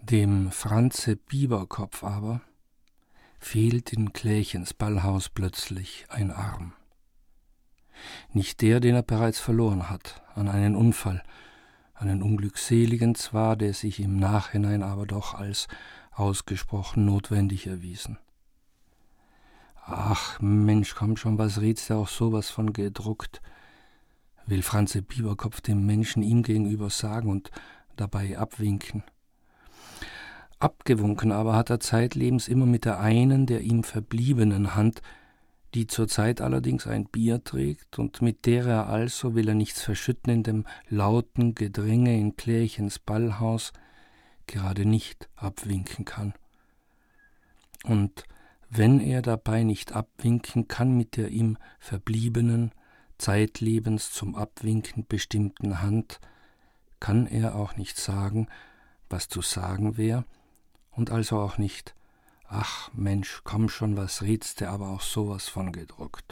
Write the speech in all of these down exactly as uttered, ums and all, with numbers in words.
Dem Franze Bieberkopf aber fehlt in Klärchens Ballhaus plötzlich ein Arm. Nicht der, den er bereits verloren hat, an einen Unfall, einen unglückseligen zwar, der sich im Nachhinein aber doch als ausgesprochen notwendig erwiesen. Ach Mensch, komm schon, was redst du auch sowas von gedruckt, will Franze Bieberkopf dem Menschen ihm gegenüber sagen und dabei abwinken. Abgewunken aber hat er zeitlebens immer mit der einen der ihm verbliebenen Hand, die zurzeit allerdings ein Bier trägt und mit der er also, will er nichts verschütten in dem lauten Gedränge in Klärchens Ballhaus, gerade nicht abwinken kann. Und wenn er dabei nicht abwinken kann mit der ihm verbliebenen, zeitlebens zum Abwinken bestimmten Hand, kann er auch nicht sagen, was zu sagen wär, und also auch nicht, ach Mensch, komm schon, was redst du, aber auch sowas von gedruckt.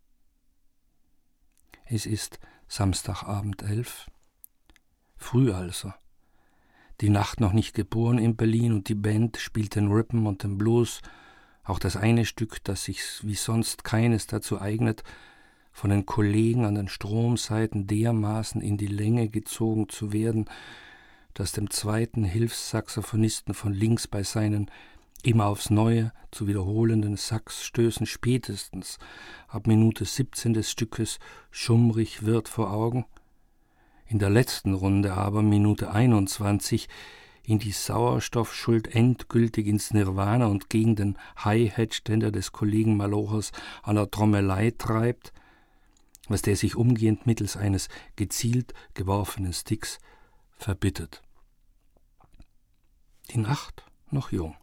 Es ist Samstagabend elf, früh also. Die Nacht noch nicht geboren in Berlin und die Band spielt den Rhythm und den Blues, auch das eine Stück, das sich wie sonst keines dazu eignet, von den Kollegen an den Stromseiten dermaßen in die Länge gezogen zu werden, dass dem zweiten Hilfssaxophonisten von links bei seinen immer aufs Neue zu wiederholenden Saxstößen spätestens ab Minute siebzehn des Stückes schummrig wird vor Augen, in der letzten Runde aber Minute einundzwanzig in die Sauerstoffschuld endgültig ins Nirvana und gegen den Hi-Hat-Ständer des Kollegen Malochers an der Trommelei treibt, was der sich umgehend mittels eines gezielt geworfenen Sticks verbittet. Die Nacht noch jung.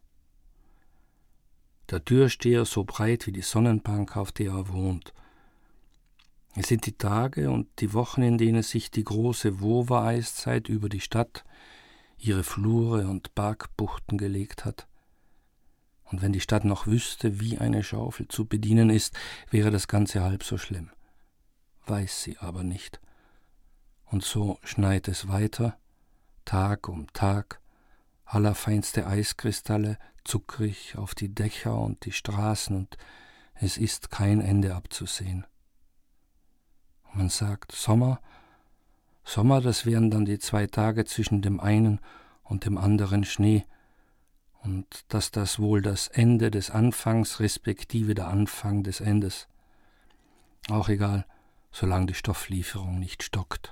Der Türsteher so breit wie die Sonnenbank, auf der er wohnt. Es sind die Tage und die Wochen, in denen sich die große Wowa-Eiszeit über die Stadt, ihre Flure und Bergbuchten gelegt hat. Und wenn die Stadt noch wüsste, wie eine Schaufel zu bedienen ist, wäre das Ganze halb so schlimm. Weiß sie aber nicht. Und so schneit es weiter, Tag um Tag, allerfeinste Eiskristalle, zuckrig auf die Dächer und die Straßen, und es ist kein Ende abzusehen. Und man sagt, Sommer, Sommer, das wären dann die zwei Tage zwischen dem einen und dem anderen Schnee, und dass das wohl das Ende des Anfangs respektive der Anfang des Endes. Auch egal, solange die Stofflieferung nicht stockt.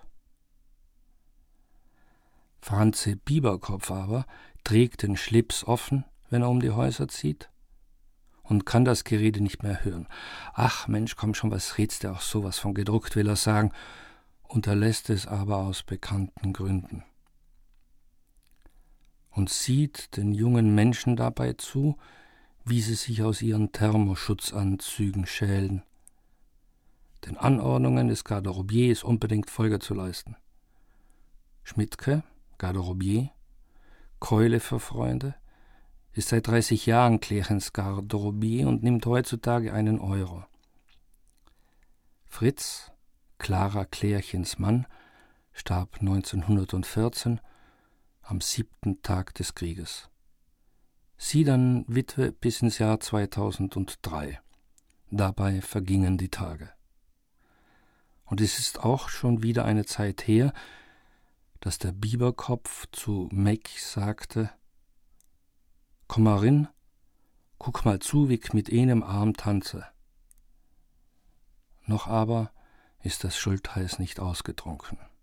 Franze Bieberkopf aber trägt den Schlips offen, wenn er um die Häuser zieht, und kann das Gerede nicht mehr hören. Ach Mensch, komm schon, was redst du auch sowas von gedruckt, will er sagen, unterlässt es aber aus bekannten Gründen. Und sieht den jungen Menschen dabei zu, wie sie sich aus ihren Thermoschutzanzügen schälen, den Anordnungen des Garderobiers unbedingt Folge zu leisten. Schmidtke, Garderobier, Keule für Freunde, ist seit dreißig Jahren Klärchens Garderobier und nimmt heutzutage einen Euro. Fritz, Clara Klärchens Mann, starb neunzehnhundertvierzehn am siebten Tag des Krieges. Sie dann Witwe bis ins Jahr zweitausenddrei. Dabei vergingen die Tage. Und es ist auch schon wieder eine Zeit her, dass der Bieberkopf zu Meg sagte: »Komm mal rin, guck mal zu, wie ich mit einem Arm tanze.« Noch aber ist das Schultheiß nicht ausgetrunken.